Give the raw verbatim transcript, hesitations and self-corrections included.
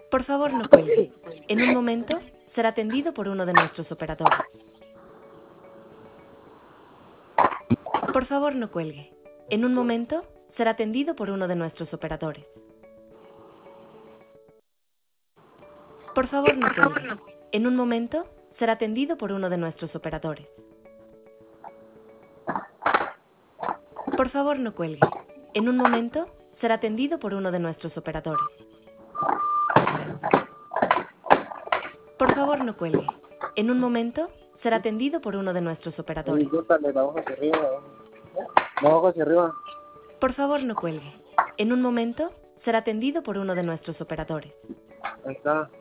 Por favor, no cuelgue. En un momento será atendido por uno de nuestros operadores. Por favor, no cuelgue. En un momento será atendido por uno de nuestros operadores. Por favor, no cuelgue. En un momento será atendido por uno de nuestros operadores. Por favor, no cuelgue. En un momento será atendido por uno de nuestros operadores. Por favor, no cuelgue. En un momento será atendido por uno de nuestros operadores. Discúlpame, vamos hacia arriba. Vamos hacia arriba. Por favor, no cuelgue. En un momento será atendido por uno de nuestros operadores. Ahí está.